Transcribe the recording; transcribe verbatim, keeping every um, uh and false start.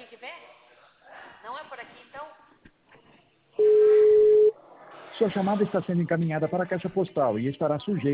que ver? Não é por aqui, então? Sua chamada está sendo encaminhada para a caixa postal e estará sujeita